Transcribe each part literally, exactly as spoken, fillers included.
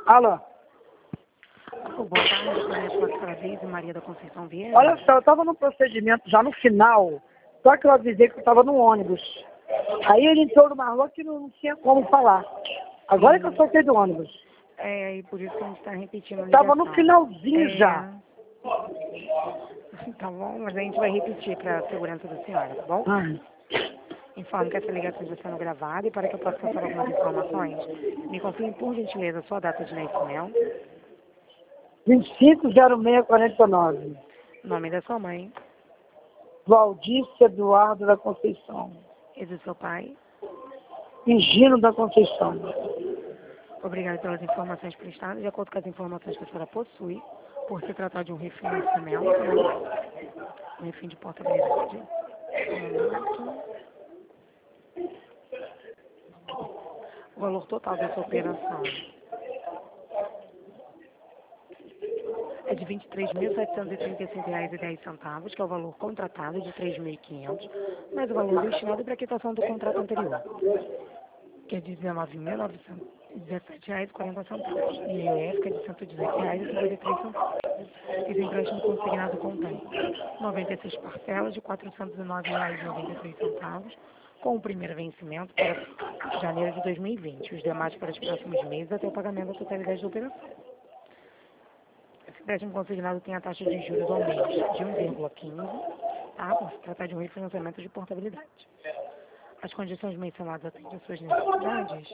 Alô? Oh, boa tarde, conheço a senhora Deise Maria da Conceição Vieira. Olha só, eu estava no procedimento já no final, só que eu avisei que eu estava no ônibus. Aí ele entrou numa rua que não tinha como falar. Agora que eu soltei do ônibus. É, e por isso que a gente está repetindo a Estava ligação. no finalzinho É... já. Tá bom, mas a gente vai repetir para a segurança da senhora, tá bom? Ai. Informo que essa ligação está sendo gravada e para que eu possa passar algumas informações, me confirme por gentileza a sua data de nascimento, vinte e cinco zero seis quarenta e nove. nome da sua mãe Valdice Eduardo da Conceição. e do seu pai. Higino da Conceição. Obrigada pelas informações prestadas. De acordo com as informações que a senhora possui, por se tratar de um refinanciamento, né? Um refim de portabilidade. Um momento. O valor total dessa operação é de vinte e três mil setecentos e trinta e cinco reais e dez centavos, que é o valor contratado de três mil e quinhentos, mais o valor destinado para a quitação do contrato anterior, que é de dezenove mil novecentos e dezessete reais e quarenta centavos, e I O F, que é de cento e dezoito reais e cinquenta e três centavos. Esse empréstimo consignado contém noventa e seis parcelas de quatrocentos e nove reais e noventa e três centavos, com o primeiro vencimento para janeiro de dois mil e vinte, os demais para os próximos meses até o pagamento da totalidade da operação. Esse empréstimo consignado tem a taxa de juros ao mês de um vírgula quinze, tá? Por se tratar de um refinanciamento de portabilidade. As condições mencionadas atendem às suas necessidades?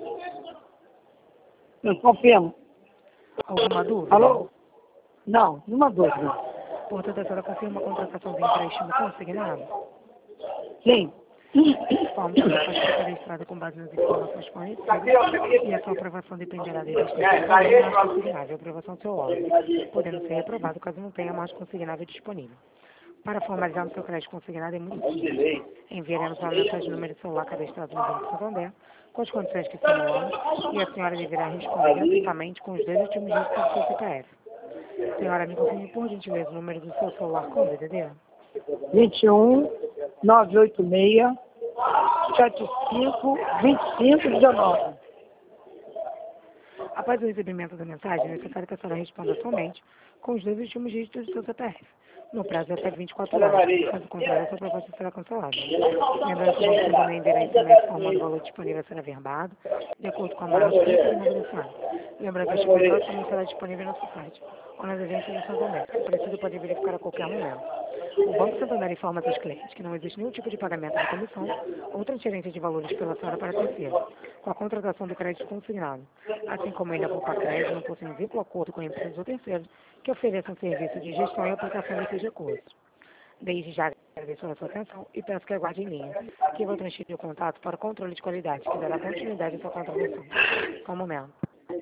Eu confirmo. Alguma dúvida? Alô? Não, nenhuma dúvida. Portanto, a senhora confirma a contratação do empréstimo consignado? Sim. Forma que a senhora foi cadastrada com base nas informações fornecidas e a sua aprovação dependerá da existência de mais consignável, a aprovação do seu órgão, podendo ser reprovado caso não tenha mais consignável disponível. Para formalizar o seu crédito consignado é muito simples. Enviaremos uma mensagem no número de celular cadastrado no Banco Santander, com as condições que simulamos, e a senhora deverá responder gratuitamente com os dois últimos dígitos do seu C P F. Senhora, me confirme por gentileza o número do seu celular com D D D? vinte e um, nove oito seis, sete cinco, vinte e cinco, dezenove. Após o recebimento da mensagem, é necessário que a senhora responda somente com os dois últimos dígitos do seu C P F, no prazo de até vinte e quatro horas. Caso contrário, a sua proposta será cancelada. Lembrando que o Banco Santander enviará S M S informando o valor disponível a ser averbado, de acordo com a margem e segmento da senhora. Lembrando que este contrato também será disponível no nosso site, ou nas agências do Santander, que preciso pode verificar a qualquer momento. O Banco Santander informa aos clientes que não existe nenhum tipo de pagamento de comissão ou transferência de valores pela senhora para terceiro, com a contratação do crédito consignado, assim como ainda poupa crédito não possui um vínculo acordo com empresas ou terceiros que ofereçam serviço de gestão e aplicação desses recursos. Desde já agradeço a sua atenção e peço que aguarde em linha, que eu vou transferir o contato para o controle de qualidade, que dará continuidade à sua contratação. Só um momento.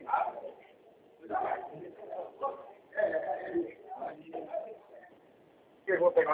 Eu vou pegar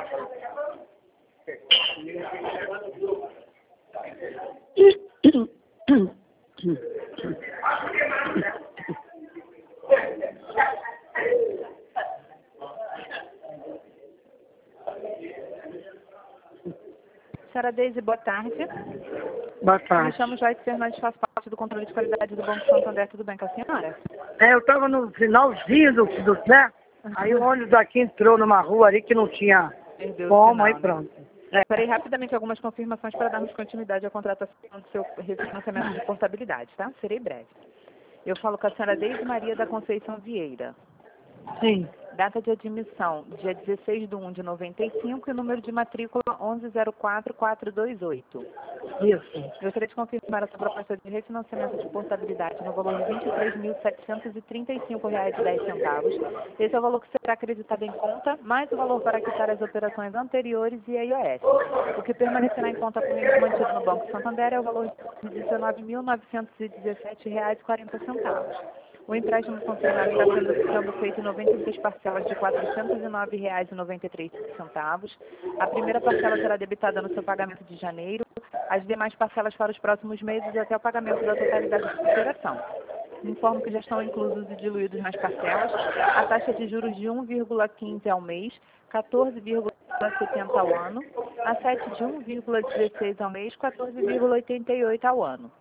Senhora Deise, boa tarde. Boa Me tarde. chamo Joyce Fernandes, faço parte do controle de qualidade do Banco Santander. Tudo bem com a senhora? É, eu estava no finalzinho do, do né? Aí o ônibus daqui entrou numa rua ali que não tinha Perdeu o como, sinal, aí né? pronto. É. Farei rapidamente algumas confirmações para darmos continuidade à contratação do seu refinanciamento de portabilidade, tá? Serei breve. Eu falo com a senhora Deise Maria da Conceição Vieira. Sim. Data de admissão, dia dezesseis de um de noventa e cinco e número de matrícula onze zero quatro quatro dois oito. Isso. Gostaria de confirmar a sua proposta de refinanciamento de portabilidade no valor de vinte e três mil setecentos e trinta e cinco reais e dez centavos. Esse é o valor que será acreditado em conta, mais o valor para quitar as operações anteriores e a I O F. O que permanecerá em conta corrente mantido no Banco Santander é o valor de dezenove mil novecentos e dezessete reais e quarenta centavos. O empréstimo consignado está sendo, sendo feito em noventa e seis parcelas de quatrocentos e nove reais e noventa e três centavos. A primeira parcela será debitada no seu pagamento de janeiro, as demais parcelas para os próximos meses até o pagamento da totalidade da operação. Informo que já estão inclusos e diluídos nas parcelas a taxa de juros de um vírgula quinze ao mês, quatorze vírgula setenta ao ano, a sete de um vírgula dezesseis ao mês, quatorze vírgula oitenta e oito ao ano.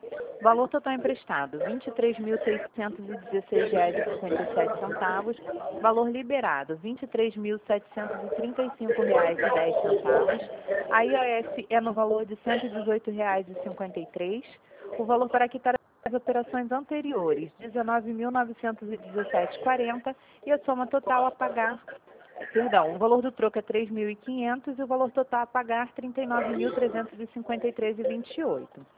Valor total emprestado, vinte e três mil seiscentos e dezesseis reais e cinquenta e sete centavos. Valor liberado, vinte e três mil setecentos e trinta e cinco reais e dez centavos. A I O F é no valor de cento e dezoito reais e cinquenta e três centavos. O valor para quitar as operações anteriores, dezenove mil novecentos e dezessete reais e quarenta centavos. E a soma total a pagar, perdão, o valor do troco é três mil e quinhentos reais e o valor total a pagar trinta e nove mil trezentos e cinquenta e três reais e vinte e oito centavos.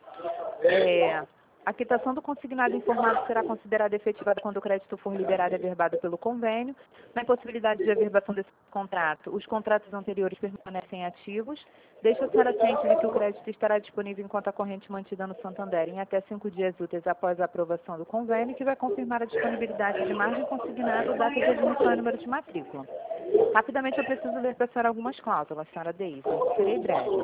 É, a quitação do consignado informado será considerada efetivada quando o crédito for liberado e averbado pelo convênio. Na impossibilidade de averbação desse contrato, os contratos anteriores permanecem ativos. Deixa a senhora ciente de que o crédito estará disponível em conta corrente mantida no Santander em até cinco dias úteis após a aprovação do convênio, que vai confirmar a disponibilidade de margem consignada, data de admissão e número de matrícula. Rapidamente eu preciso ler para a senhora algumas cláusulas, senhora Deise. Serei breve.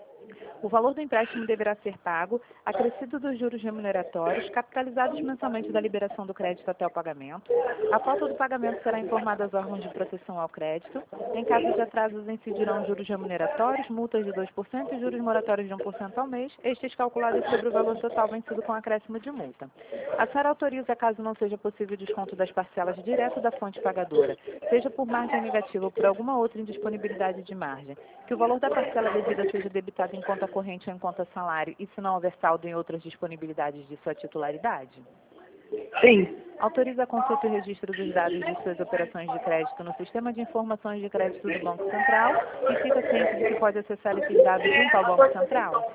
O valor do empréstimo deverá ser pago, acrescido dos juros remuneratórios, capitalizados mensalmente da liberação do crédito até o pagamento. A falta do pagamento será informada aos órgãos de proteção ao crédito. Em caso de atrasos, incidirão juros remuneratórios, multas de dois por cento e juros moratórios de um por cento ao mês, estes calculados sobre o valor total vencido com acréscimo de multa. A senhora autoriza, caso não seja possível o desconto das parcelas direto da fonte pagadora, seja por margem negativa ou por alguma outra indisponibilidade de margem, que o valor da parcela devida seja debitado em conta corrente ou em conta salário e se não houver saldo em outras disponibilidades de sua titularidade? Sim. Autoriza a consulta e registro dos dados de suas operações de crédito no Sistema de Informações de Crédito do Banco Central e fica ciente de que pode acessar esses dados junto ao Banco Central?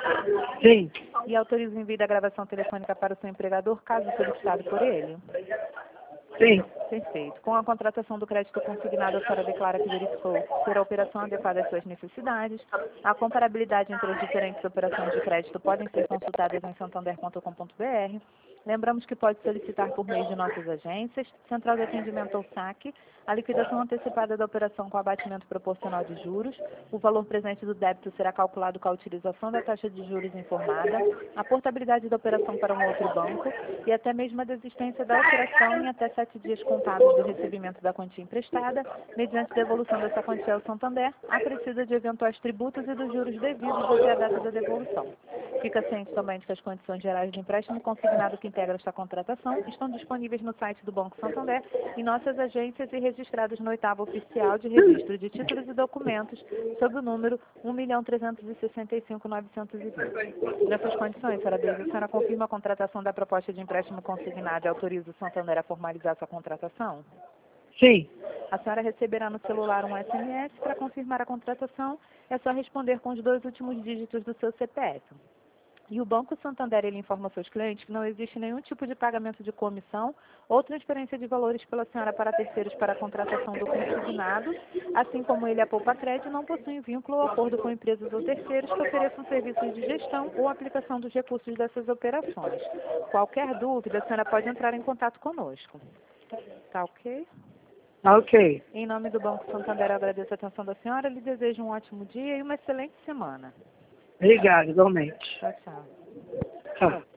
Sim. E autoriza o envio da gravação telefônica para o seu empregador, caso solicitado por ele? Sim. Perfeito. Com a contratação do crédito consignado, a senhora declara que verificou ser a operação adequada às suas necessidades. A comparabilidade entre as diferentes operações de crédito podem ser consultadas em santander ponto com ponto br. Lembramos que pode solicitar por meio de nossas agências, Central de Atendimento ou saque, a liquidação antecipada da operação com abatimento proporcional de juros. O valor presente do débito será calculado com a utilização da taxa de juros informada, a portabilidade da operação para um outro banco e até mesmo a desistência da operação em até sete dias contados do recebimento da quantia emprestada, mediante devolução dessa quantia ao Santander, acrescida de eventuais tributos e dos juros devidos até a data da devolução. Fica ciente também de que as condições gerais de empréstimo consignado que integra esta contratação estão disponíveis no site do Banco Santander, em nossas agências e registrados no oitavo oficial de registro de títulos e documentos, sob o número um milhão trezentos e sessenta e cinco mil novecentos e vinte. Nessas condições, senhora Deise, a senhora confirma a contratação da proposta de empréstimo consignado e autoriza o Santander a formalizar sua contratação? Sim. A senhora receberá no celular um S M S para confirmar a contratação. É só responder com os dois últimos dígitos do seu C P F. E o Banco Santander, ele informa aos seus clientes que não existe nenhum tipo de pagamento de comissão ou transferência de valores pela senhora para terceiros para a contratação do consignado, assim como ele, a Poupa-Crédito, não possui vínculo ou acordo com empresas ou terceiros que ofereçam serviços de gestão ou aplicação dos recursos dessas operações. Qualquer dúvida, a senhora pode entrar em contato conosco. Tá ok? Ok. Em nome do Banco Santander, eu agradeço a atenção da senhora, lhe desejo um ótimo dia e uma excelente semana. Obrigado, igualmente. Tchau, tchau. Tchau.